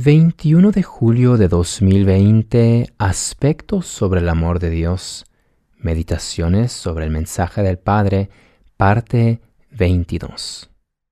21 de julio de 2020, aspectos sobre el amor de Dios, meditaciones sobre el mensaje del Padre, parte 22.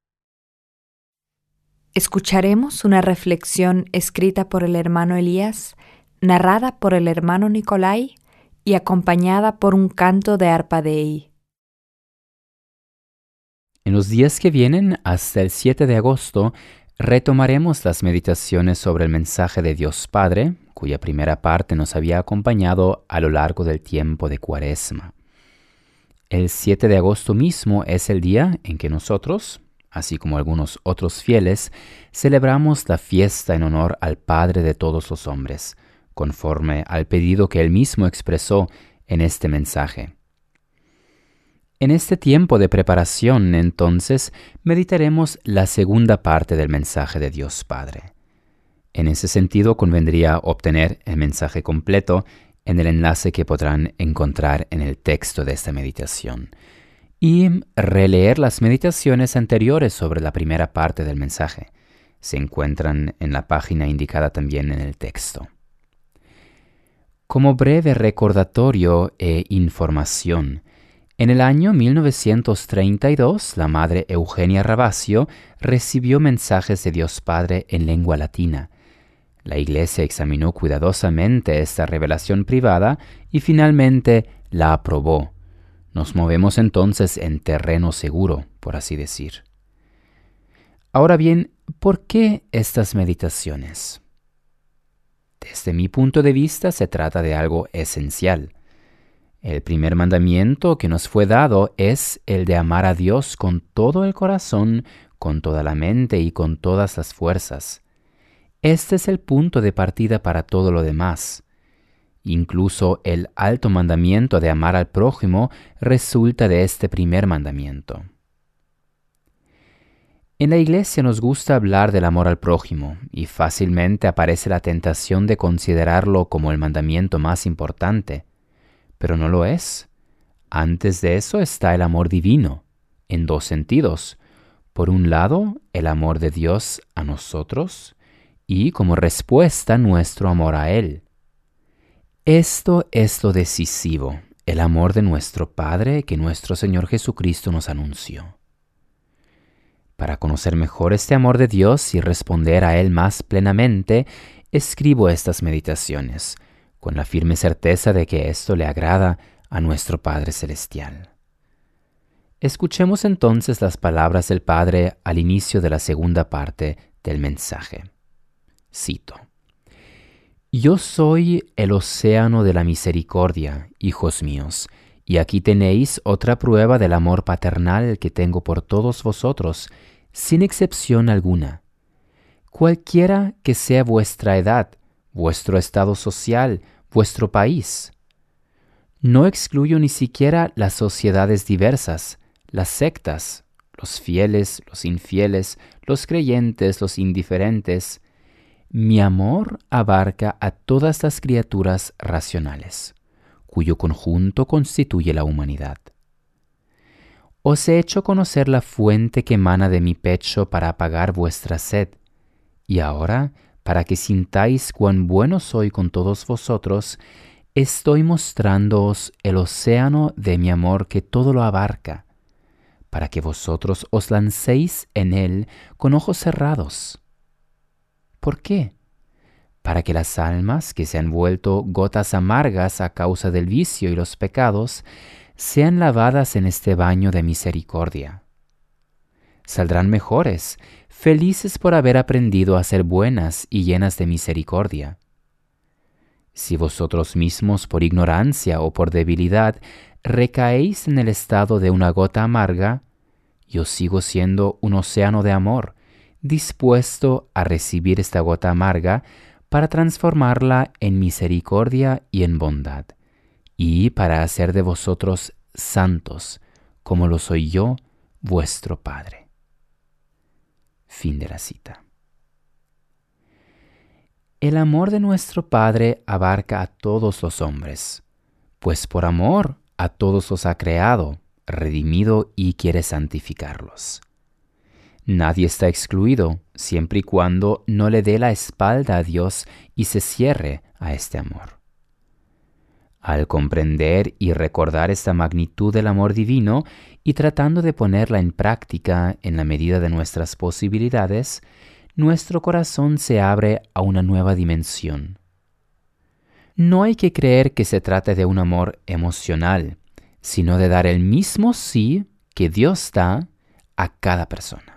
Escucharemos una reflexión escrita por el hermano Elías, narrada por el hermano Nicolai y acompañada por un canto de arpa Dei. En los días que vienen, hasta el 7 de agosto, retomaremos las meditaciones sobre el mensaje de Dios Padre, cuya primera parte nos había acompañado a lo largo del tiempo de Cuaresma. El 7 de agosto mismo es el día en que nosotros, así como algunos otros fieles, celebramos la fiesta en honor al Padre de todos los hombres, conforme al pedido que Él mismo expresó en este mensaje. En este tiempo de preparación, entonces, meditaremos la segunda parte del mensaje de Dios Padre. En ese sentido, convendría obtener el mensaje completo en el enlace que podrán encontrar en el texto de esta meditación y releer las meditaciones anteriores sobre la primera parte del mensaje. Se encuentran en la página indicada también en el texto. Como breve recordatorio e información, en el año 1932, la madre Eugenia Ravasio recibió mensajes de Dios Padre en lengua latina. La Iglesia examinó cuidadosamente esta revelación privada y finalmente la aprobó. Nos movemos entonces en terreno seguro, por así decir. Ahora bien, ¿por qué estas meditaciones? Desde mi punto de vista, se trata de algo esencial. El primer mandamiento que nos fue dado es el de amar a Dios con todo el corazón, con toda la mente y con todas las fuerzas. Este es el punto de partida para todo lo demás. Incluso el alto mandamiento de amar al prójimo resulta de este primer mandamiento. En la Iglesia nos gusta hablar del amor al prójimo y fácilmente aparece la tentación de considerarlo como el mandamiento más importante. Pero no lo es. Antes de eso está el amor divino, en dos sentidos. Por un lado, el amor de Dios a nosotros y como respuesta nuestro amor a Él. Esto es lo decisivo, el amor de nuestro Padre que nuestro Señor Jesucristo nos anunció. Para conocer mejor este amor de Dios y responder a Él más plenamente, escribo estas meditaciones, con la firme certeza de que esto le agrada a nuestro Padre Celestial. Escuchemos entonces las palabras del Padre al inicio de la segunda parte del mensaje. Cito: Yo soy el océano de la misericordia, hijos míos, y aquí tenéis otra prueba del amor paternal que tengo por todos vosotros, sin excepción alguna. Cualquiera que sea vuestra edad, vuestro estado social, vuestro país. No excluyo ni siquiera las sociedades diversas, las sectas, los fieles, los infieles, los creyentes, los indiferentes. Mi amor abarca a todas las criaturas racionales, cuyo conjunto constituye la humanidad. Os he hecho conocer la fuente que emana de mi pecho para apagar vuestra sed, y ahora, para que sintáis cuán bueno soy con todos vosotros, estoy mostrándoos el océano de mi amor que todo lo abarca, para que vosotros os lancéis en él con ojos cerrados. ¿Por qué? Para que las almas que se han vuelto gotas amargas a causa del vicio y los pecados, sean lavadas en este baño de misericordia. Saldrán mejores, felices por haber aprendido a ser buenas y llenas de misericordia. Si vosotros mismos por ignorancia o por debilidad recaéis en el estado de una gota amarga, yo sigo siendo un océano de amor, dispuesto a recibir esta gota amarga para transformarla en misericordia y en bondad, y para hacer de vosotros santos, como lo soy yo, vuestro Padre. Fin de la cita. El amor de nuestro Padre abarca a todos los hombres, pues por amor a todos los ha creado, redimido y quiere santificarlos. Nadie está excluido, siempre y cuando no le dé la espalda a Dios y se cierre a este amor. Al comprender y recordar esta magnitud del amor divino y tratando de ponerla en práctica en la medida de nuestras posibilidades, nuestro corazón se abre a una nueva dimensión. No hay que creer que se trate de un amor emocional, sino de dar el mismo sí que Dios da a cada persona.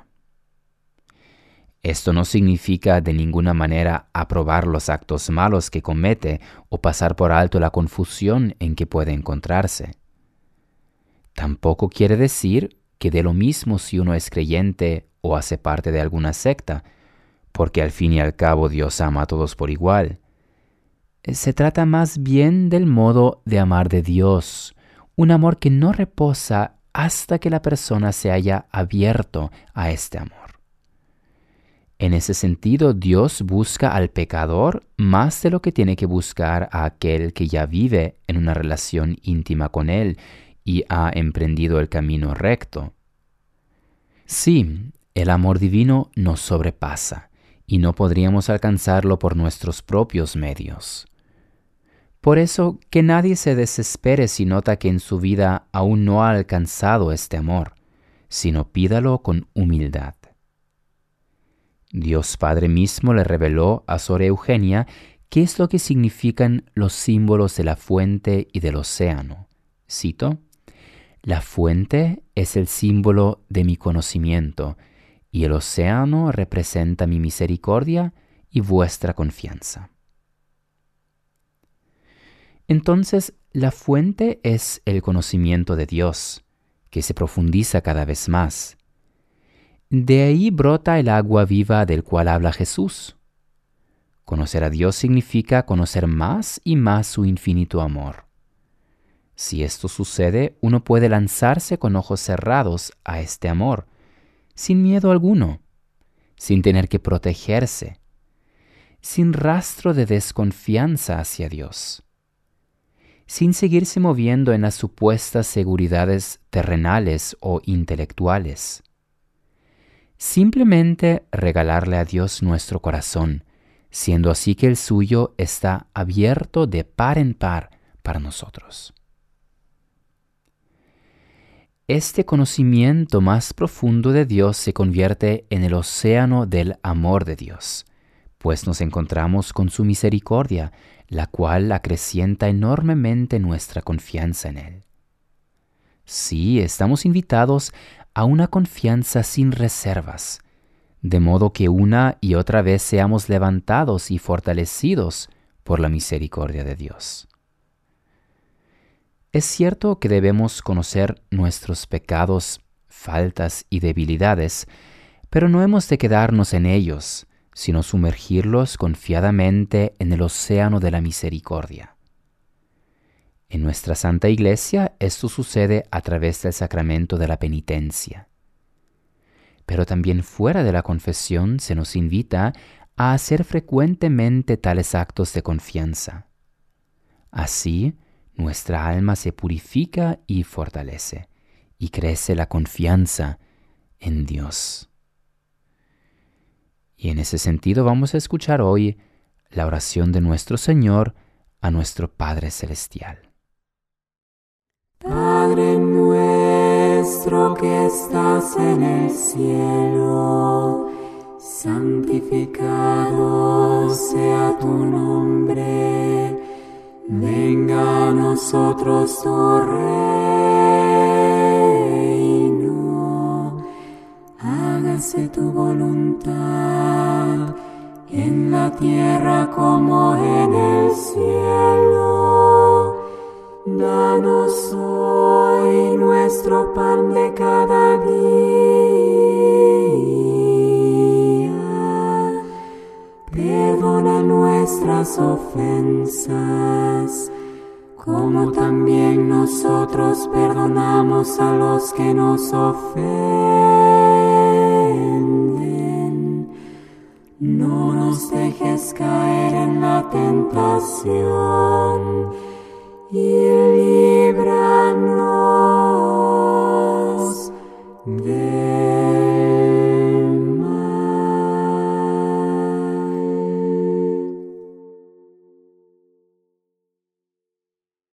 Esto no significa de ninguna manera aprobar los actos malos que comete o pasar por alto la confusión en que puede encontrarse. Tampoco quiere decir que dé lo mismo si uno es creyente o hace parte de alguna secta, porque al fin y al cabo Dios ama a todos por igual. Se trata más bien del modo de amar de Dios, un amor que no reposa hasta que la persona se haya abierto a este amor. En ese sentido, Dios busca al pecador más de lo que tiene que buscar a aquel que ya vive en una relación íntima con Él y ha emprendido el camino recto. Sí, el amor divino nos sobrepasa y no podríamos alcanzarlo por nuestros propios medios. Por eso, que nadie se desespere si nota que en su vida aún no ha alcanzado este amor, sino pídalo con humildad. Dios Padre mismo le reveló a Sor Eugenia qué es lo que significan los símbolos de la fuente y del océano. Cito: «La fuente es el símbolo de mi conocimiento, y el océano representa mi misericordia y vuestra confianza». Entonces, la fuente es el conocimiento de Dios, que se profundiza cada vez más. De ahí brota el agua viva del cual habla Jesús. Conocer a Dios significa conocer más y más su infinito amor. Si esto sucede, uno puede lanzarse con ojos cerrados a este amor, sin miedo alguno, sin tener que protegerse, sin rastro de desconfianza hacia Dios, sin seguirse moviendo en las supuestas seguridades terrenales o intelectuales. Simplemente regalarle a Dios nuestro corazón, siendo así que el suyo está abierto de par en par para nosotros. Este conocimiento más profundo de Dios se convierte en el océano del amor de Dios, pues nos encontramos con su misericordia, la cual acrecienta enormemente nuestra confianza en Él. Sí, estamos invitados a una confianza sin reservas, de modo que una y otra vez seamos levantados y fortalecidos por la misericordia de Dios. Es cierto que debemos conocer nuestros pecados, faltas y debilidades, pero no hemos de quedarnos en ellos, sino sumergirlos confiadamente en el océano de la misericordia. En nuestra Santa Iglesia esto sucede a través del sacramento de la penitencia. Pero también fuera de la confesión se nos invita a hacer frecuentemente tales actos de confianza. Así, nuestra alma se purifica y fortalece, y crece la confianza en Dios. Y en ese sentido vamos a escuchar hoy la oración de nuestro Señor a nuestro Padre Celestial. Padre nuestro que estás en el cielo, santificado sea tu nombre. Venga a nosotros tu reino. Hágase tu voluntad en la tierra como en el cielo. Danos hoy nuestro pan de cada día. Perdona nuestras ofensas, como también nosotros perdonamos a los que nos ofenden. No nos dejes caer en la tentación y